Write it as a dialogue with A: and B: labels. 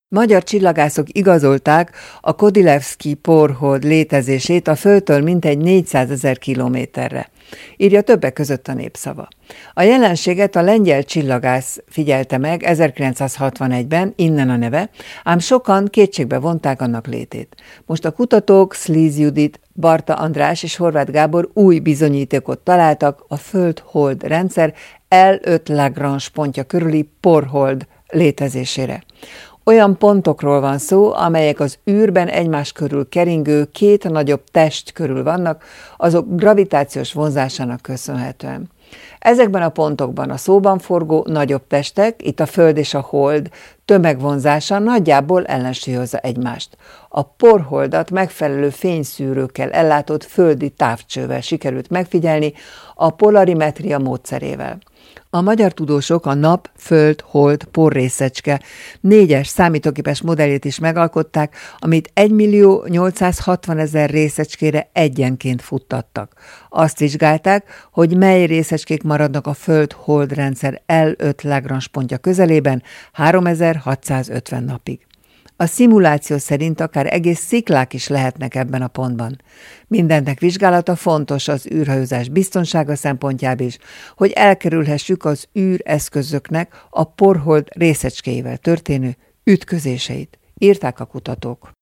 A: Magyar csillagászok igazolták a Kodilevszky porhold létezését a Földtől mintegy 400 000 kilométerre, írja többek között a Népszava. A jelenséget a lengyel csillagász figyelte meg 1961-ben, innen a neve, ám sokan kétségbe vonták annak létét. Most a kutatók Szlisz Judit, Barta András és Horváth Gábor új bizonyítékot találtak a Föld-hold rendszer L5 Lagrange pontja körüli porhold létezésére. Olyan pontokról van szó, amelyek az űrben egymás körül keringő két nagyobb test körül vannak, azok gravitációs vonzásának köszönhetően. Ezekben a pontokban a szóban forgó nagyobb testek, itt a Föld és a Hold tömegvonzása nagyjából ellensúlyozza egymást. A porholdat megfelelő fényszűrőkkel ellátott földi távcsővel sikerült megfigyelni a polarimetria módszerével. A magyar tudósok a nap, föld, hold, porrészecske 4-es számítógépes modelljét is megalkották, amit 1.860.000 részecskére egyenként futtattak. Azt vizsgálták, hogy mely részecskék maradnak a Föld-hold rendszer L5 Lagrange pontja közelében 3650 napig. A szimuláció szerint akár egész sziklák is lehetnek ebben a pontban. Mindennek vizsgálata fontos az űrhajózás biztonsága szempontjából is, hogy elkerülhessük az űreszközöknek a porhold részecskéivel történő ütközéseit, írták a kutatók.